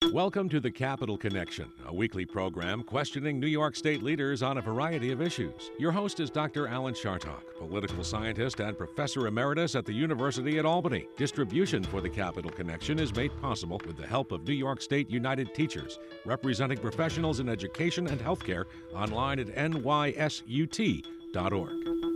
Welcome to the Capital Connection, a weekly program questioning New York State leaders on a variety of issues. Your host is Dr. Alan Chartock, political scientist and professor emeritus at the University at Albany. Distribution for the Capital Connection is made possible with the help of New York State United Teachers, representing professionals in education and healthcare, online at nysut.org.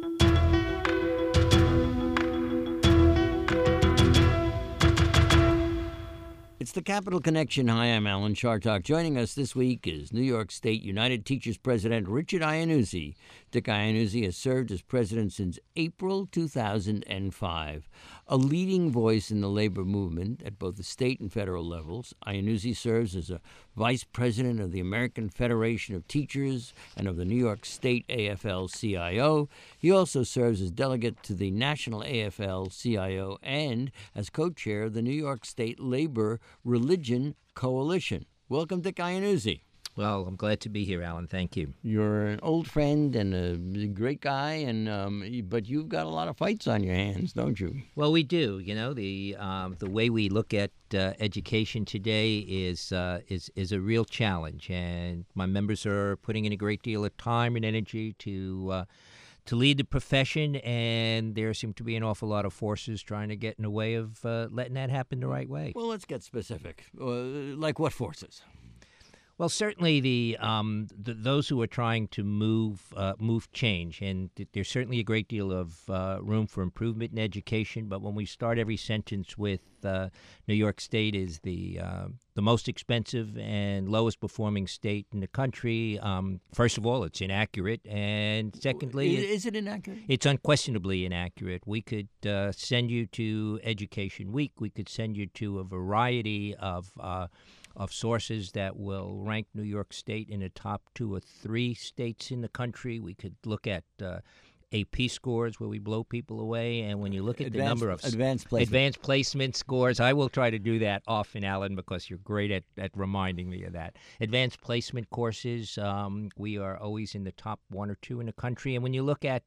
It's the Capital Connection. Hi, I'm Alan Chartock. Joining us this week is New York State United Teachers President Richard Iannuzzi. Dick Iannuzzi has served as president since April 2005. A leading voice in the labor movement at both the state and federal levels, Iannuzzi serves as a vice president of the American Federation of Teachers and of the New York State AFL-CIO. He also serves as delegate to the National AFL-CIO and as co-chair of the New York State Labor Religion Coalition. Welcome, Dick Iannuzzi. Well, I'm glad to be here, Alan. Thank you. You're an old friend and a great guy, but you've got a lot of fights on your hands, don't you? Well, we do. You know, the way we look at education today is a real challenge, and my members are putting in a great deal of time and energy to lead the profession, and there seem to be an awful lot of forces trying to get in the way of letting that happen the right way. Well, let's get specific. Like what forces? Well, certainly those who are trying to move change, and there's certainly a great deal of room for improvement in education. But when we start every sentence with New York State is the most expensive and lowest performing state in the country, first of all, it's inaccurate, and secondly, is it inaccurate? It's unquestionably inaccurate. We could send you to Education Week. We could send you to a variety of sources that will rank New York State in the top 2 or 3 states in the country. We could look at AP scores where we blow people away, and when you look at the number of advanced placement scores, I will try to do that often, Alan, because you're great at reminding me of that. Advanced placement courses, we are always in the top 1 or 2 in the country, and when you look at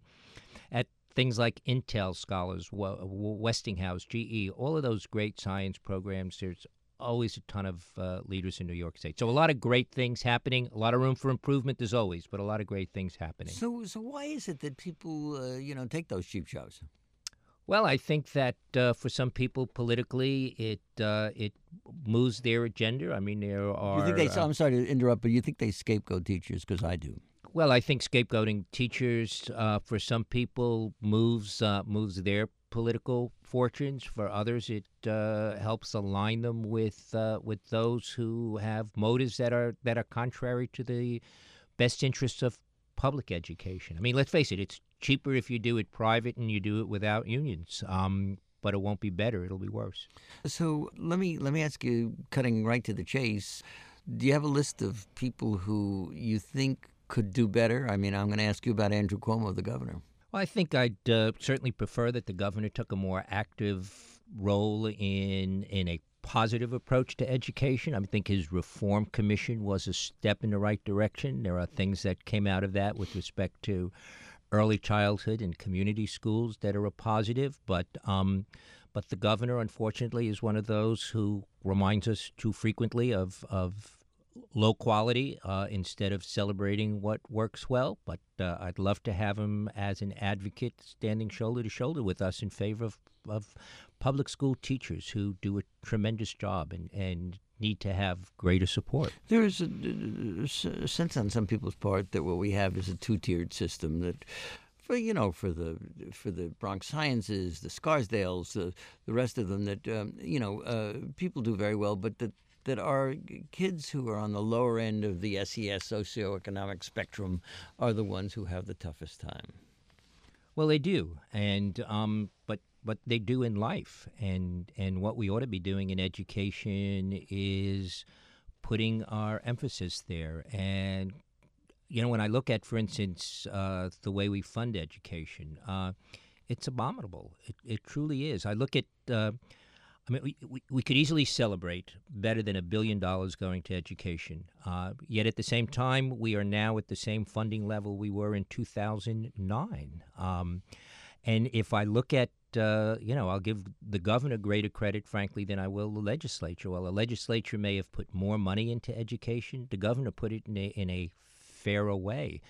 things like Intel Scholars, Westinghouse, GE, all of those great science programs, there's always a ton of leaders in New York State. So a lot of great things happening, a lot of room for improvement as always, but a lot of great things happening. So why is it that people, take those cheap shots? Well, I think that for some people politically, it moves their agenda. I mean, there are... You think I'm sorry to interrupt, but you think they scapegoat teachers? Because I do. Well, I think scapegoating teachers for some people moves their political fortunes. For others, it helps align them with those who have motives that are contrary to the best interests of public education. I mean, let's face it; it's cheaper if you do it private and you do it without unions. But it won't be better; it'll be worse. So let me ask you, cutting right to the chase. Do you have a list of people who you think could do better? I mean, I'm going to ask you about Andrew Cuomo, the governor. Well, I think I'd certainly prefer that the governor took a more active role in a positive approach to education. I think his reform commission was a step in the right direction. There are things that came out of that with respect to early childhood and community schools that are a positive, but the governor, unfortunately, is one of those who reminds us too frequently of low quality instead of celebrating what works well. But I'd love to have him as an advocate standing shoulder to shoulder with us in favor of public school teachers who do a tremendous job and need to have greater support. There is a sense on some people's part that what we have is a 2-tiered system that for the Bronx Sciences, the Scarsdales, the rest of them, that people do very well, but that our kids who are on the lower end of the SES socioeconomic spectrum are the ones who have the toughest time. Well, they do, and but they do in life, and what we ought to be doing in education is putting our emphasis there. And when I look at, for instance, the way we fund education, it's abominable. It truly is. I look at. We could easily celebrate better than $1 billion going to education. Yet at the same time, we are now at the same funding level we were in 2009. And if I look at I'll give the governor greater credit, frankly, than I will the legislature. While the legislature may have put more money into education, the governor put it in a fairer way.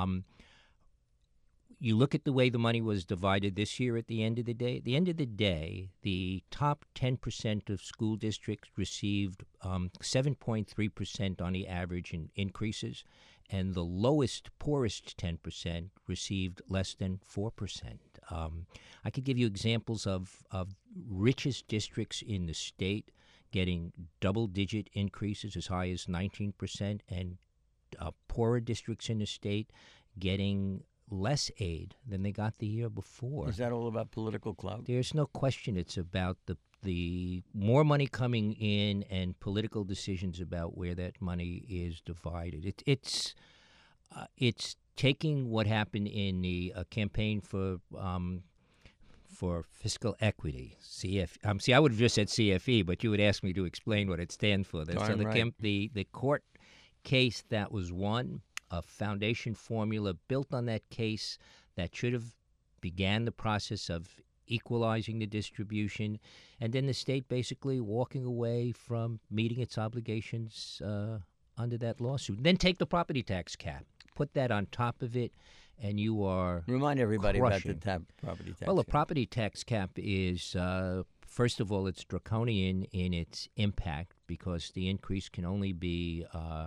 You look at the way the money was divided this year at the end of the day. At the end of the day, the top 10% of school districts received 7.3% on the average in increases, and the lowest, poorest 10% received less than 4%. I could give you examples of richest districts in the state getting double-digit increases as high as 19%, and poorer districts in the state getting less aid than they got the year before. Is that all about political clout? There's no question it's about the more money coming in and political decisions about where that money is divided. It's taking what happened in the campaign for fiscal equity, CF. See, I would have just said CFE, but you would ask me to explain what it stands for. So the court case that was won, a foundation formula built on that case that should have began the process of equalizing the distribution, and then the state basically walking away from meeting its obligations under that lawsuit. Then take the property tax cap, put that on top of it, and you are Remind everybody crushing. about the property tax Well, the cap. property tax cap is, first of all, it's draconian in its impact because the increase can only be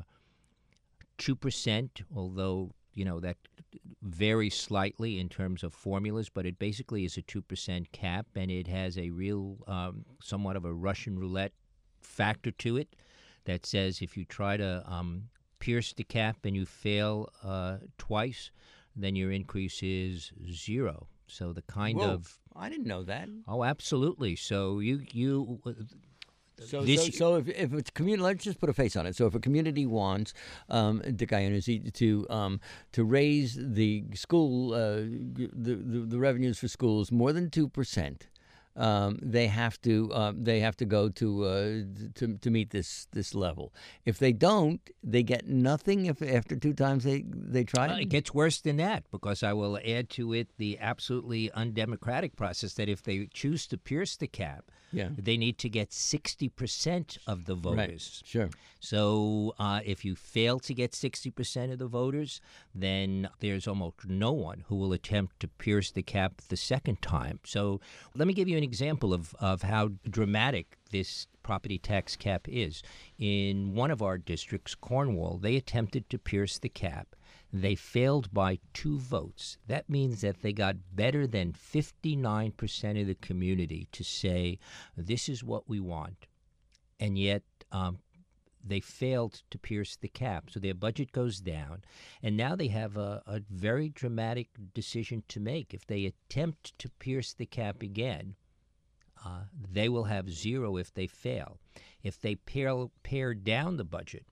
2%, although, that varies slightly in terms of formulas, but it basically is a 2% cap, and it has a real, somewhat of a Russian roulette factor to it that says if you try to pierce the cap and you fail twice, then your increase is zero. So the kind Whoa, of... I didn't know that. Oh, absolutely. So you So if it's community, let's just put a face on it. So if a community wants Dick Iannuzzi to raise the school the revenues for schools more than 2%, they have to go to meet this level. If they don't, they get nothing. If after 2 times they try. It gets worse than that, because I will add to it the absolutely undemocratic process that if they choose to pierce the cap, they need to get 60% of the voters. Right. Sure. So if you fail to get 60% of the voters, then there's almost no one who will attempt to pierce the cap the second time. So let me give you an example of how dramatic this property tax cap is. In one of our districts, Cornwall, they attempted to pierce the cap. They failed by 2 votes. That means that they got better than 59% of the community to say, this is what we want. And yet they failed to pierce the cap. So their budget goes down. And now they have a very dramatic decision to make. If they attempt to pierce the cap again, they will have 0 if they fail. If they pare down the budget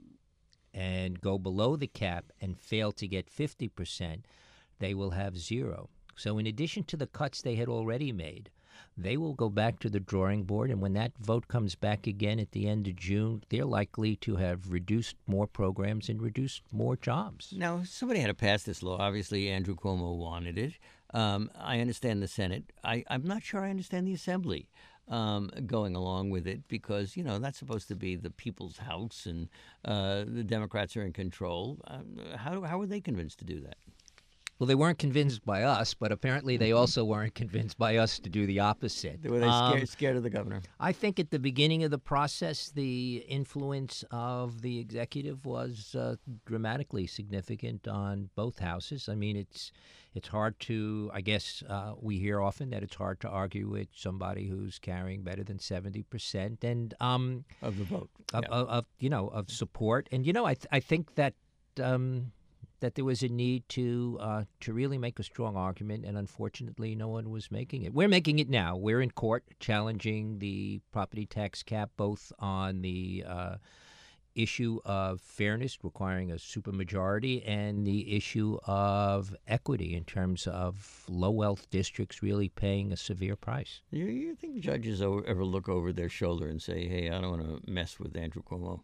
and go below the cap and fail to get 50%, they will have 0. So in addition to the cuts they had already made, they will go back to the drawing board, and when that vote comes back again at the end of June, they're likely to have reduced more programs and reduced more jobs. Now, somebody had to pass this law. Obviously, Andrew Cuomo wanted it. I understand the Senate. I'm not sure I understand the Assembly going along with it, because, that's supposed to be the people's house, and the Democrats are in control. How were they convinced to do that? Well, they weren't convinced by us, but apparently they also weren't convinced by us to do the opposite. Were they scared of the governor? I think at the beginning of the process, the influence of the executive was dramatically significant on both houses. I mean, it's hard to, I guess we hear often that it's hard to argue with somebody who's carrying better than 70% and Of the vote. of support. And I think that that there was a need to really make a strong argument, and unfortunately, no one was making it. We're making it now. We're in court challenging the property tax cap, both on the issue of fairness, requiring a supermajority, and the issue of equity in terms of low-wealth districts really paying a severe price. You think judges ever look over their shoulder and say, hey, I don't want to mess with Andrew Cuomo?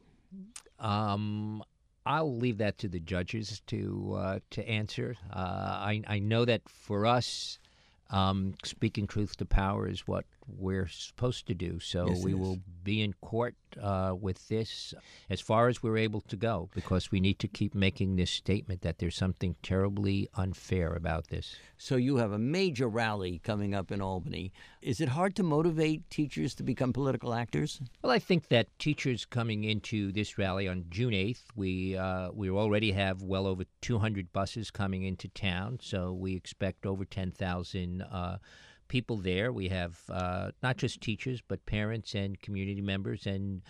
I'll leave that to the judges to answer. I know that for us, Speaking truth to power is what we're supposed to do. So Yes, we it is. will be in court with this as far as we're able to go, because we need to keep making this statement that there's something terribly unfair about this. So you have a major rally coming up in Albany. Is it hard to motivate teachers to become political actors? Well, I think that teachers coming into this rally on June 8th, we already have well over 200 buses coming into town, so we expect over 10,000 people there. We have not just teachers, but parents and community members, and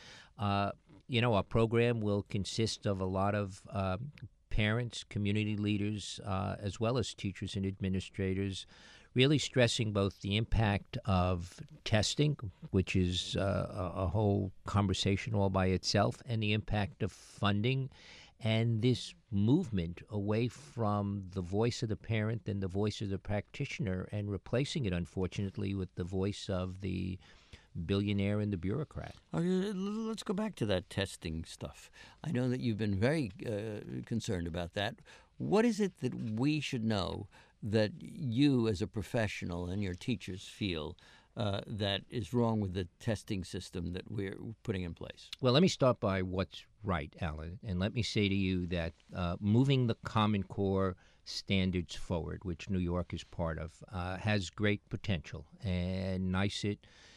our program will consist of a lot of parents, community leaders, as well as teachers and administrators, really stressing both the impact of testing, which is a whole conversation all by itself, and the impact of funding, and this movement away from the voice of the parent and the voice of the practitioner, and replacing it, unfortunately, with the voice of the billionaire and the bureaucrat. Let's go back to that testing stuff. I know that you've been very concerned about that. What is it that we should know that you as a professional and your teachers feel that is wrong with the testing system that we're putting in place? Well, let me start by what's right, Alan, and let me say to you that moving the Common Core standards forward, which New York is part of, has great potential. And NYSET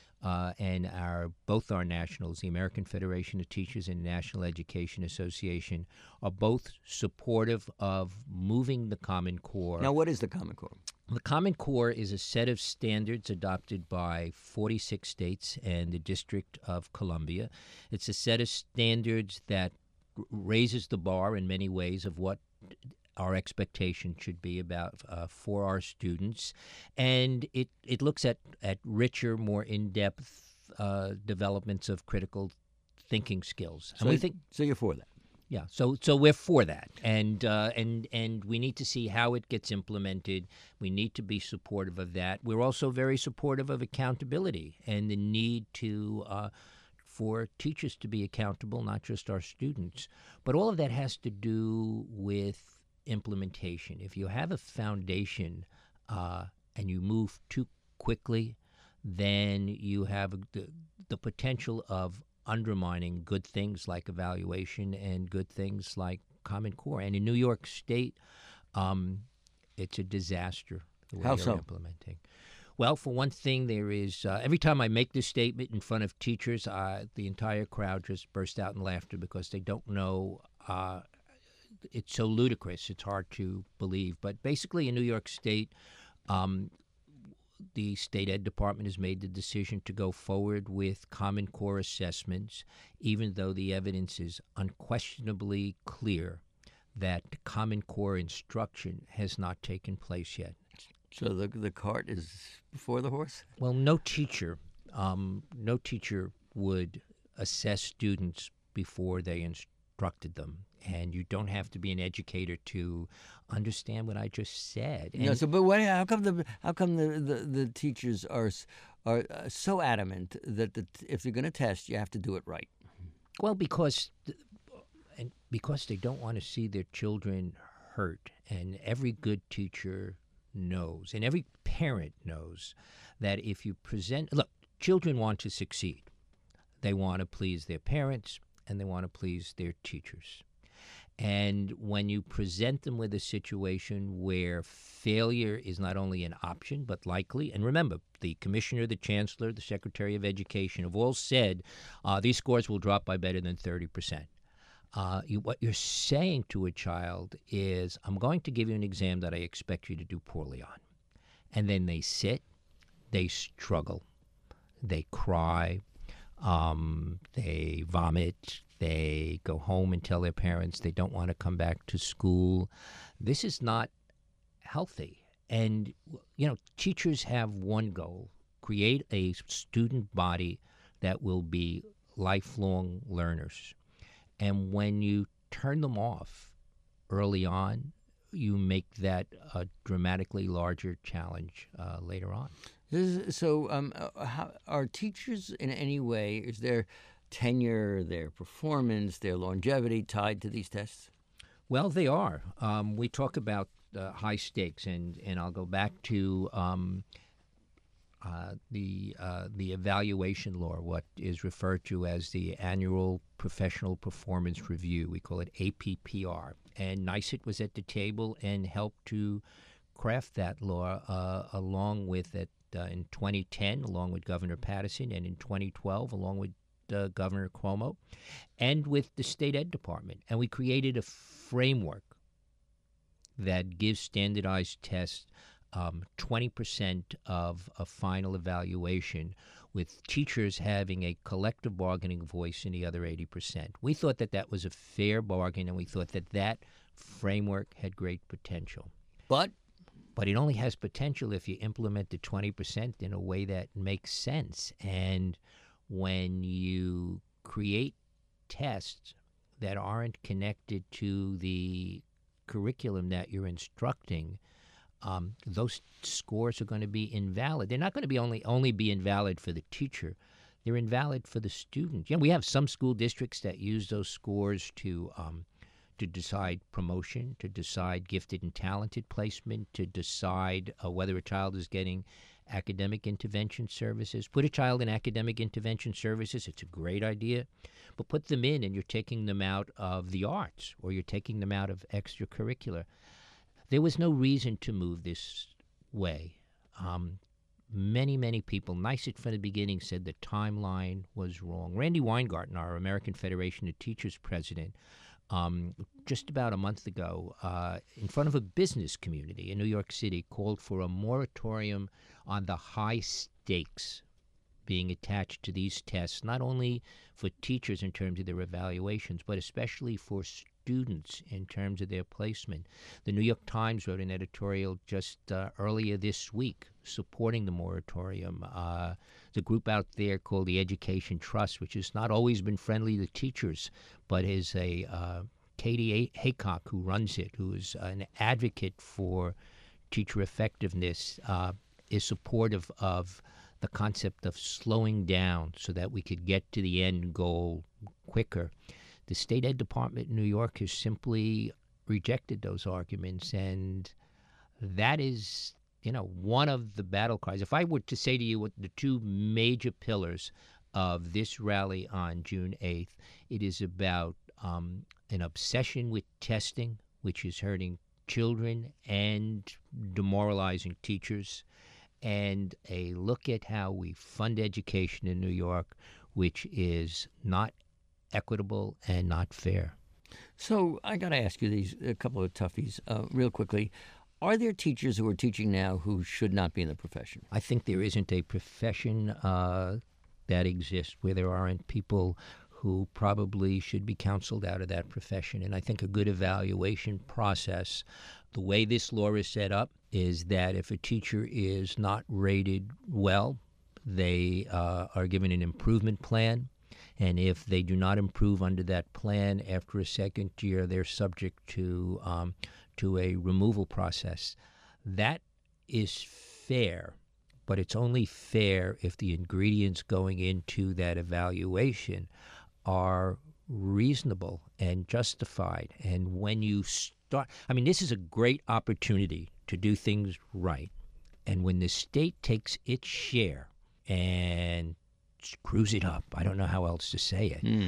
and both our nationals, the American Federation of Teachers and National Education Association, are both supportive of moving the Common Core. Now, what is the Common Core? The Common Core is a set of standards adopted by 46 states and the District of Columbia. It's a set of standards that raises the bar in many ways of what our expectation should be about for our students, and it looks at richer, more in-depth developments of critical thinking skills. And we think so. You're for that? Yeah. So we're for that, and we need to see how it gets implemented. We need to be supportive of that. We're also very supportive of accountability and the need to for teachers to be accountable, not just our students. But all of that has to do with implementation. If you have a foundation and you move too quickly, then you have the potential of undermining good things like evaluation and good things like Common Core. And in New York State, it's a disaster the way How they're so? implementing. Well, for one thing, there is every time I make this statement in front of teachers, the entire crowd just bursts out in laughter because they don't know. It's so ludicrous, it's hard to believe. But basically in New York State, the State Ed Department has made the decision to go forward with Common Core assessments, even though the evidence is unquestionably clear that Common Core instruction has not taken place yet. So the cart is before the horse? Well, no teacher would assess students before they instructed them. And you don't have to be an educator to understand what I just said. And No. So, but how come the teachers are so adamant that if they're going to test, you have to do it right? Well, because they don't want to see their children hurt, and every good teacher knows, and every parent knows, that if you look, children want to succeed. They want to please their parents, and they want to please their teachers. And when you present them with a situation where failure is not only an option but likely, and remember, the commissioner, the chancellor, the secretary of education have all said these scores will drop by better than 30%. What you're saying to a child is, I'm going to give you an exam that I expect you to do poorly on. And then they sit, they struggle, they cry, they vomit, they go home and tell their parents they don't want to come back to school. This is not healthy. And, teachers have one goal: create a student body that will be lifelong learners. And when you turn them off early on, you make that a dramatically larger challenge later on. So, how, are teachers in any way, is their tenure, their performance, their longevity tied to these tests? Well, they are. We talk about high stakes, and I'll go back to the evaluation law, what is referred to as the Annual Professional Performance Review. We call it APPR. And NYSUT was at the table and helped to craft that law along with it in 2010, along with Governor Patterson, and in 2012, along with Governor Cuomo, and with the State Ed Department. And we created a framework that gives standardized tests 20% of a final evaluation, with teachers having a collective bargaining voice in the other 80%. We thought that that was a fair bargain, and we thought that that framework had great potential. But it only has potential if you implement the 20% in a way that makes sense. And when you create tests that aren't connected to the curriculum that you're instructing, those scores are going to be invalid. They're not going to be only be invalid for the teacher. They're invalid for the student. We have some school districts that use those scores to decide promotion, to decide gifted and talented placement, to decide whether a child is getting academic intervention services. Put a child in academic intervention services, it's a great idea, but put them in and you're taking them out of the arts, or you're taking them out of extracurricular. There was no reason to move this way. Many people, NYSUT from the beginning, said the timeline was wrong. Randy Weingarten, our American Federation of Teachers president, just about a month ago, in front of a business community in New York City, called for a moratorium on the high stakes being attached to these tests, not only for teachers in terms of their evaluations, but especially for students in terms of their placement. The New York Times wrote an editorial just earlier this week supporting the moratorium. The group out there called the Education Trust, which has not always been friendly to teachers, but is a Katie Haycock who runs it, who is an advocate for teacher effectiveness, is supportive of the concept of slowing down so that we could get to the end goal quicker. The State Ed Department in New York has simply rejected those arguments, and that is, one of the battle cries. If I were to say to you what the two major pillars of this rally on June 8th, it is about an obsession with testing, which is hurting children and demoralizing teachers, and a look at how we fund education in New York, which is not equitable and not fair. So I got to ask you a couple of toughies real quickly. Are there teachers who are teaching now who should not be in the profession? I think there isn't a profession that exists where there aren't people who probably should be counseled out of that profession. And I think a good evaluation process, the way this law is set up, is that if a teacher is not rated well, they are given an improvement plan. And if they do not improve under that plan after a second year, they're subject to a removal process. That is fair, but it's only fair if the ingredients going into that evaluation are reasonable and justified. And when you start, this is a great opportunity to do things right. And when the state takes its share and screws it up, I don't know how else to say it,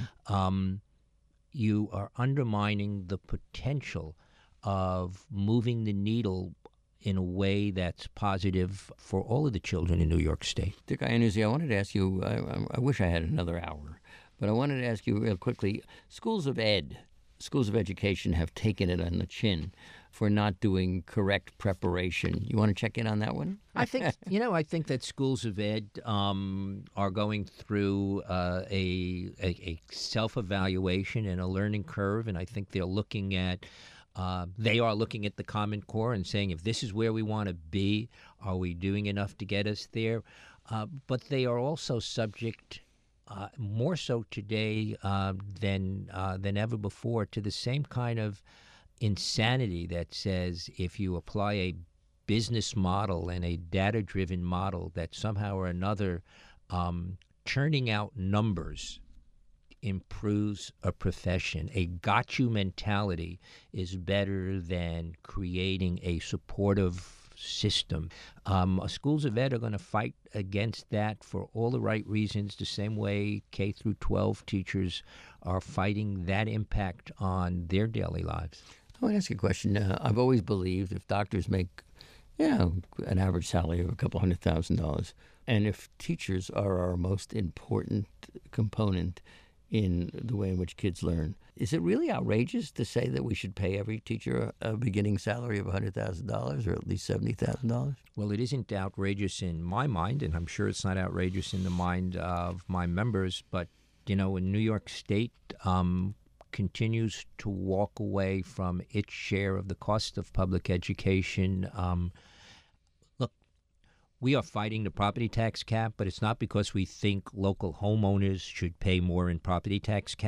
you are undermining the potential of moving the needle in a way that's positive for all of the children in New York State. Dick Iannuzzi, I wanted to ask you, I wish I had another hour, but I wanted to ask you real quickly, schools of education have taken it on the chin for not doing correct preparation. You want to check in on that one? I think that schools of ed are going through a self-evaluation and a learning curve, and I think they are looking at the Common Core and saying, if this is where we want to be, are we doing enough to get us there? But they are also subject, more so today than ever before, to the same kind of insanity that says if you apply a business model and a data-driven model, that somehow or another churning out numbers improves a profession. A got you mentality is better than creating a supportive system. Schools of ed are going to fight against that for all the right reasons, the same way K through 12 teachers are fighting that impact on their daily lives. I want to ask you a question. I've always believed if doctors make, an average salary of a couple $100,000, and if teachers are our most important component in the way in which kids learn, is it really outrageous to say that we should pay every teacher a beginning salary of $100,000 or at least $70,000? Well, it isn't outrageous in my mind, and I'm sure it's not outrageous in the mind of my members, but, in New York State continues to walk away from its share of the cost of public education. Look, we are fighting the property tax cap, but it's not because we think local homeowners should pay more in property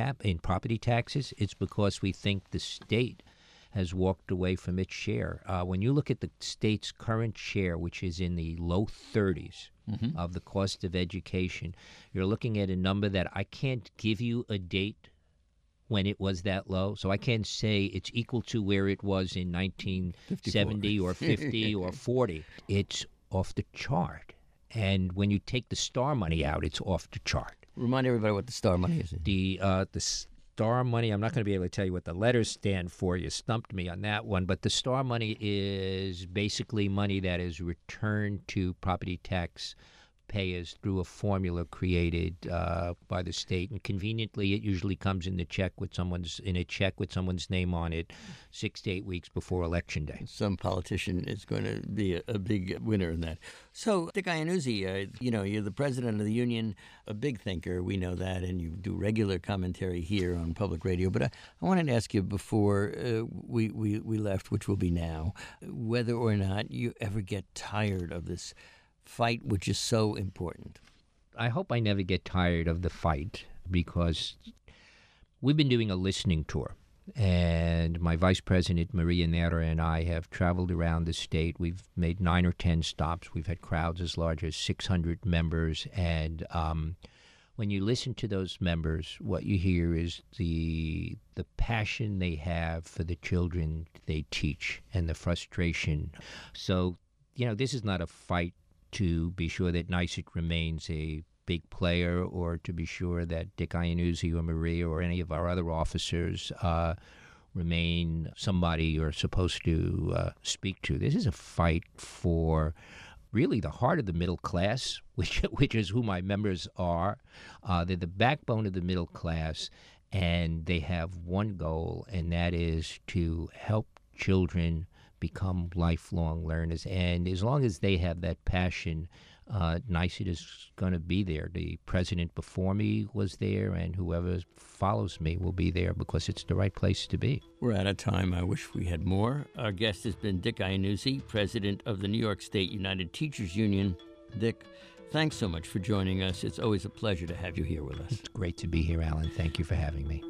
taxes. It's because we think the state has walked away from its share. When you look at the state's current share, which is in the low 30s of the cost of education, you're looking at a number that I can't give you a date when it was that low. So I can't say it's equal to where it was in 1970 or 50 or 40. It's off the chart. And when you take the STAR money out, it's off the chart. Remind everybody what the STAR money is. The STAR money, I'm not going to be able to tell you what the letters stand for. You stumped me on that one. But the STAR money is basically money that is returned to property tax payers through a formula created by the state, and conveniently, it usually comes in a check with someone's name on it 6 to 8 weeks before Election Day. Some politician is going to be a big winner in that. So, Dick Iannuzzi, you're the president of the union, a big thinker. We know that, and you do regular commentary here on public radio. But I wanted to ask you before we left, which will be now, whether or not you ever get tired of this fight, which is so important. I hope I never get tired of the fight, because we've been doing a listening tour, and my vice president, Maria Nera, and I have traveled around the state. We've made 9 or 10 stops. We've had crowds as large as 600 members, and when you listen to those members, what you hear is the passion they have for the children they teach and the frustration. So, this is not a fight to be sure that NYSUT remains a big player, or to be sure that Dick Iannuzzi or Maria or any of our other officers remain somebody you're supposed to speak to. This is a fight for really the heart of the middle class, which is who my members are. They're the backbone of the middle class, and they have one goal, and that is to help children become lifelong learners. And as long as they have that passion, NYSUT is going to be there. The president before me was there, and whoever follows me will be there, because it's the right place to be. We're out of time. I wish we had more. Our guest has been Dick Iannuzzi, president of the New York State United Teachers Union. Dick, thanks so much for joining us. It's always a pleasure to have you here with us. It's great to be here, Alan. Thank you for having me.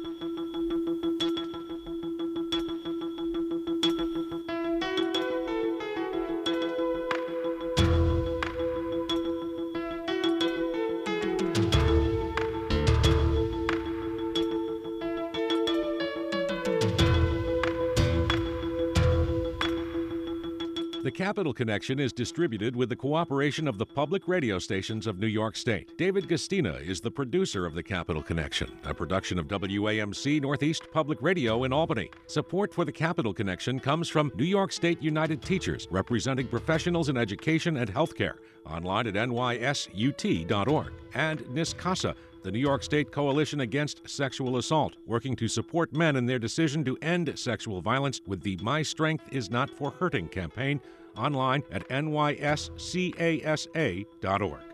The Capital Connection is distributed with the cooperation of the public radio stations of New York State. David Gastina is the producer of The Capital Connection, a production of WAMC Northeast Public Radio in Albany. Support for The Capital Connection comes from New York State United Teachers, representing professionals in education and healthcare, online at nySUT.org, and NISCASA, the New York State Coalition Against Sexual Assault, working to support men in their decision to end sexual violence with the My Strength Is Not for Hurting campaign, online at nyscasa.org.